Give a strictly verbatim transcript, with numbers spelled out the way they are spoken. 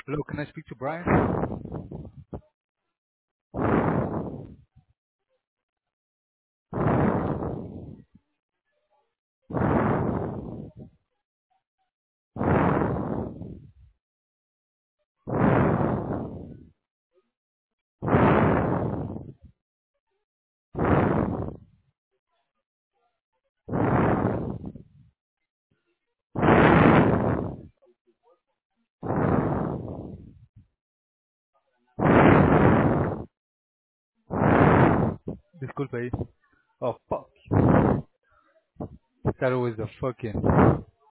Hello, can I speak to Brian? Disculpa aí. Oh, fuck. That was the fucking.